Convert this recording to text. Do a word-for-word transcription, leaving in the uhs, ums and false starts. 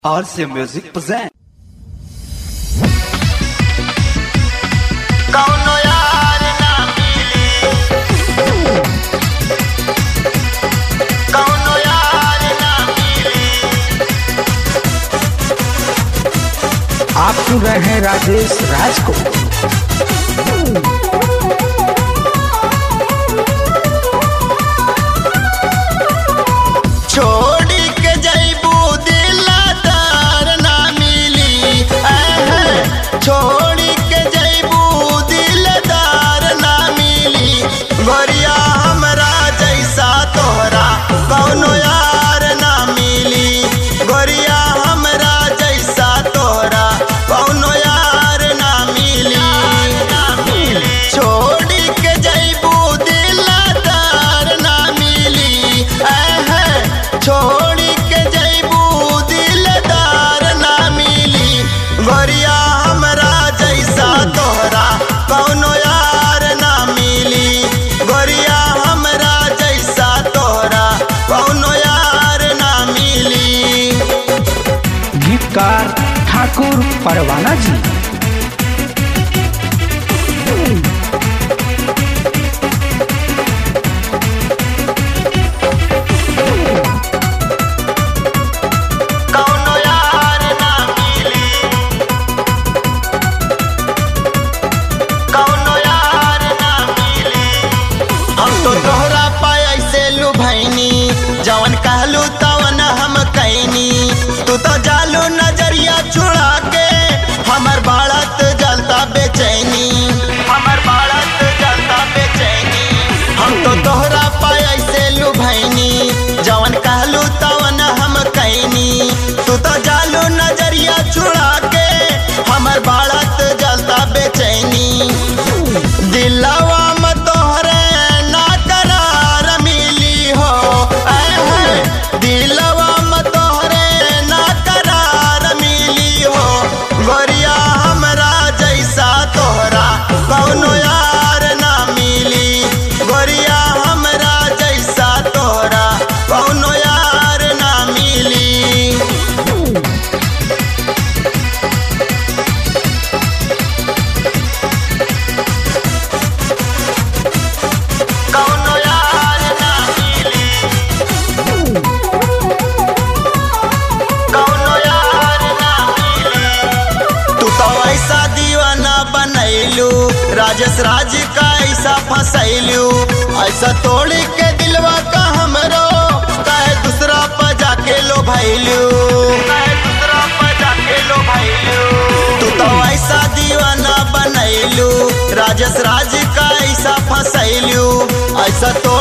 R C Music present. कौनो यार ना मिली, कौनो यार ना मिली। आप सुन रहे हैं राजेश राज को। छोड़ी के जैबू दिलदार ना मिली, छोड़ी के जैबू दिलदार ना मिली। गोरिया हमरा जैसा तोहरा कौनो यार ना मिली, गोरिया हमरा जैसा तोहरा कौनो यार ना मिली। छोड़ी के जैबू दिलदार ना मिली, छोड़ी के जैबू दिलदार ना मिली। गोरिया हमरा जैसा तोहरा कौनो यार ना मिली, गोरिया हमरा जैसा तोहरा कौनो यार ना मिली। गीतकार ठाकुर परवाना जी। कौनो यार ना मिली, कौनो यार ना मिली। हम तो तोहरा पाय से लुभैनी, जवन कहलू तवन हम कैनी। तू तो जालू नजरिया चुड़ा के, हमर बाड़त जलता बेचैनी, हमर बाड़त जलता बेचैनी। हम तो तोहरा पाय से लुभैनी, जवन कहलू तवन हम कैनी। तू तो जालू नजरिया चुड़ा के, हमर बाड़त जलता बेचैनी। दिलवा में तोहरे ना करार मिली हो, दिलवा में तोहरे ना करार मिली हो। गोरिया हमरा जैसा तोहरा कौनो यार ना मिली, गोरिया हमरा जैसा तोहरा कौनो यार ना मिली। कौनो यार ना मिली, कौनो यार ना मिली। तू तो ऐसा दीवाना बनैलू, राजेश राज का ऐसा फसैलू। ऐसा तोड़ी के दिलवा का हमरो, काहे दूसरा पर जाके लो भैलू, काहे दूसरा पर जाके लो भैलू। तू तो ऐसा दीवाना बनैलू, राजेश राज का ऐसा फसैलू। ऐसा तो